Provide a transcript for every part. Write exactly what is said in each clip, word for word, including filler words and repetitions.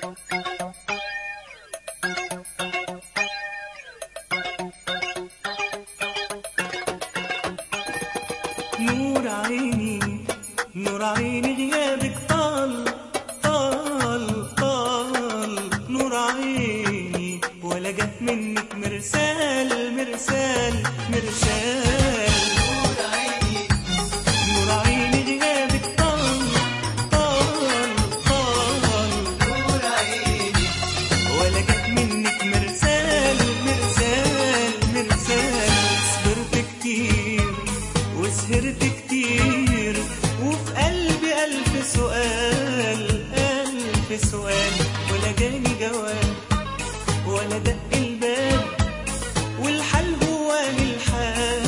نور عيني نور عيني غيابك طال طال طال، نور عيني ولا جت منك مرسال مرسال مرسال. نور عيني نور عيني غيابك طال طال طال، نور عيني ولا جت منك مرسال مرسال مرسال. صبرت كتير وسهرت كتير، وفي قلبي ألف سؤال ألف سؤال، ولا جاني جواب ولا دق الباب، والحال هو الحال.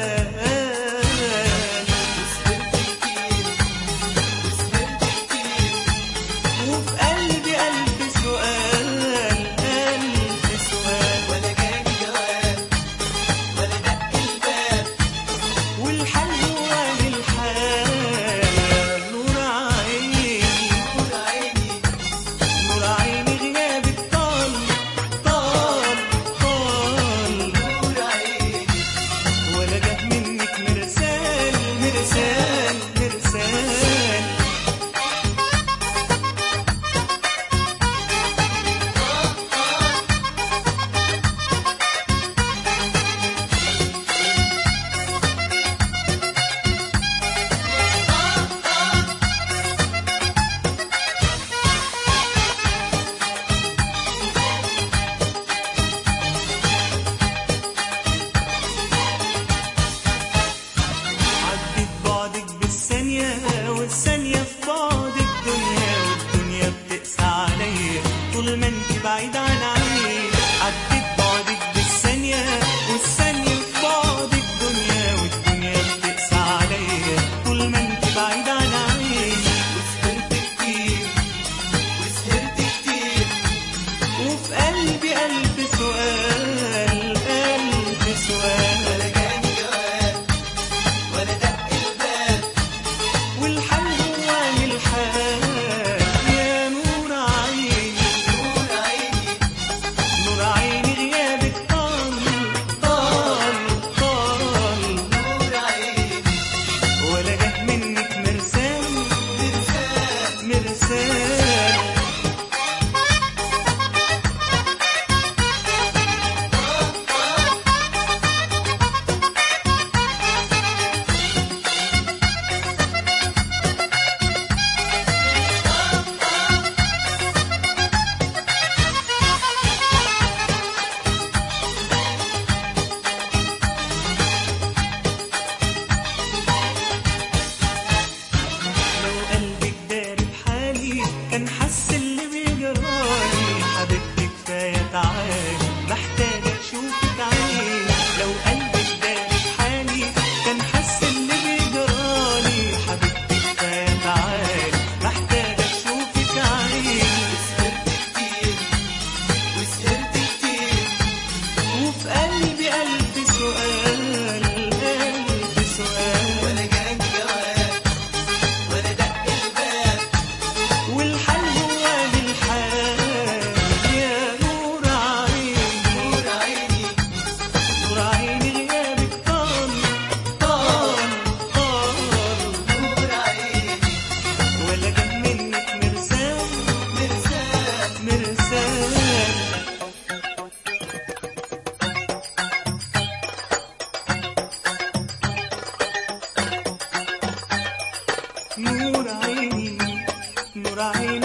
وسهرت كتير وسهرت كتير، وفي قلبي ألف سؤال ألف سؤال، ولا جاني جواب ولا دق الباب، والحال هو الحال. نور عيني نور عيني نور عيني غيابك طال طال طال، نور عيني ولا جه منك مرسال مرسال مرسال. عدت بعدك بالثانية، والثانية في بعد الدنيا، والدنيا بتقسى عليا طول ما انت بعيد عن عيني. عدت بعدك بالثانية، والثانية في بعد الدنيا، والدنيا بتقسى عليا طول ما انت بعيد عن عيني. وسهرت كتير وسهرت كتير، وفي قلبي ألف سؤال ألف سؤال، ولا جاني جواب ولا دق الباب، والحال هو الحال. يا نور عيني نور عيني نور عيني غيابك طال طال طال، نور عيني ولا جه منك مرسال مرسال مرسال. لو قلبك داري بحالي كان حس اللي بيجرالي. حبيبتي كفاية تعالي محتاجة أشوفك عيني. لو قلبك داري بحالي كان حس اللي بيجرالي. حبيبتي كفاية تعالي محتاجة أشوفك عيني. وسهرت كتير وسهرت كتير، وفي قلبي ألف سؤال ألف سؤال، ولا جاني جواب ولا دق الباب، والحال هو الحال. يا نور عيني نور عيني نور عيني غيابك طال طال طال، نور عيني ولا جه منك مرسال مرسال مرسال. نور عيني نور عيني